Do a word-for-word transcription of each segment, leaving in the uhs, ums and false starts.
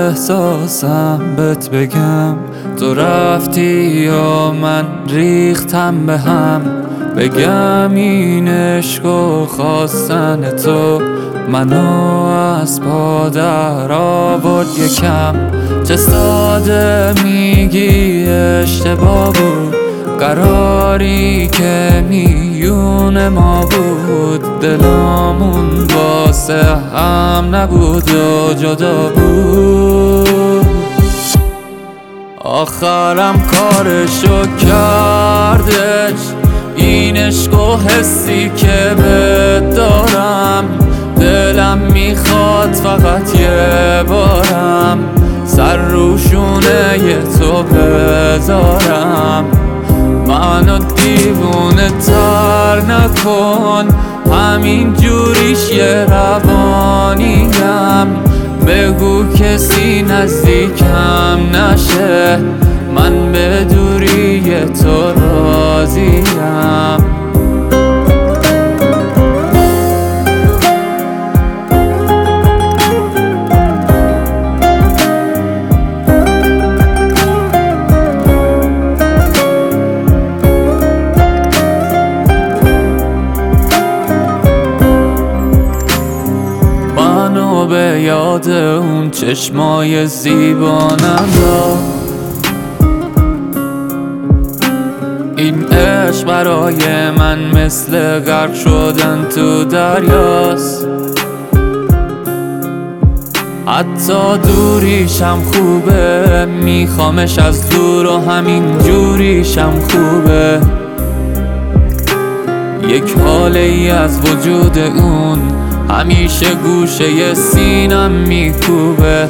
احساسم بهت بگم، تو رفتی و من ریختم به هم. بگم این عشق و خواستن تو منو از پا در آورد یکم. چه ساده میگی اشتباه بود، قراری که میون ما بود. دلامون واسه هم نبود و جدا بود. آخرم کارشو کردش، این عشق و حسی که بهت دارم. دلم میخواد فقط یه بارم سر روشونه تو بذارم. منو دیوونه تر نکن، همین جوریش یه روانیم. بگو کسی نزدیکم نشه، من به دوری تو راضیم. به یاد اون چشمای زیبانم را، این عشق برای من مثل غرق شدن تو دریاست. حتی دوریشم خوبه، میخوامش از دور و همین جوریشم خوبه. یک حاله ای از وجود اون همیشه گوشه سینم میکوبه.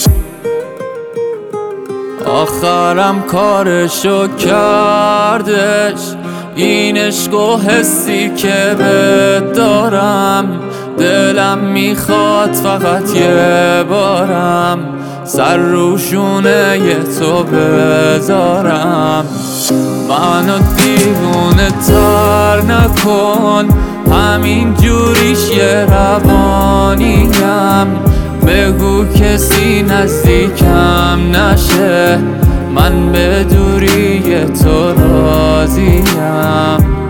آخرم کارشو کردش، این عشق و حسی که بهت دارم. دلم میخواد فقط یه بارم سر روشونه تو بذارم. منو دیوونه تر نکن، همین جوریش یه روانیم. بگو کسی نزدیکم نشه، من به دوری تو راضیم.